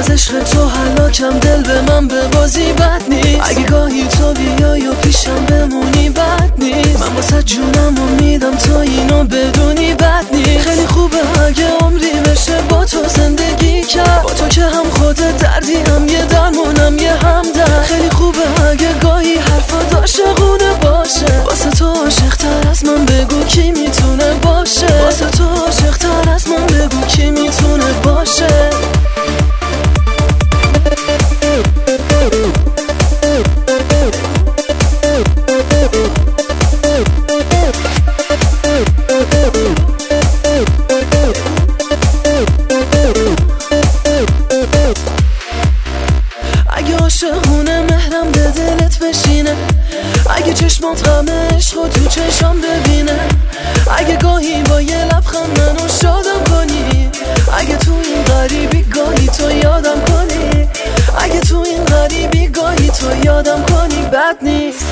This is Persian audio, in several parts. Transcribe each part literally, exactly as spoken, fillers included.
از عشق تو هلاکم، دل به من به بازی بد نیست. اگه گاهی تو بیای و پیشم بمونی بد نیست. من واسه جونم و میدم تو اینو بدونی بد نیست. خیلی خوبه اگه عمری بشه با تو زندگی کرد، با تو که هم خودت دردی هم یه درمونم یه همدرد. خیلی خوبه اگه گاهی حرفات عاشقونه باشه. واسه تو عاشق‌تر از من بگو کی میتونه باشه. واسه تو عاشق‌تر از من بگو کی میتونه باشه. اگه عاشقونه مهرم به دلت بشینه، اگه چشمات غم عشق و تو چشم ببینه، اگه گاهی با یه لبخند منو شادم کنی، اگه تو این غریبی گاهی تو یادم کنی، اگه تو این غریبی گاهی تو یادم کنی بد نیست.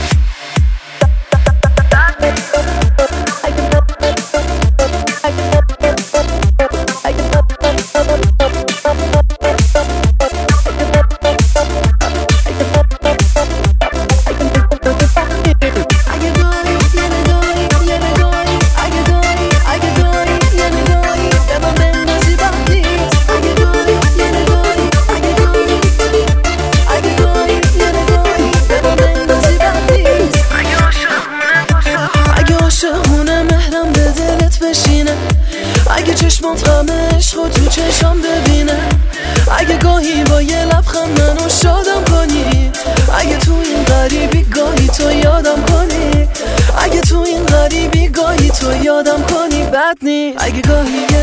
اگه چشمات غم عشق و تو چشم ببینه، اگه گاهی با یه لبخند منو شادم کنی، اگه تو این غریبی گاهی تو یادم کنی، اگه تو این غریبی گاهی تو یادم کنی بد نیست. اگه گاهی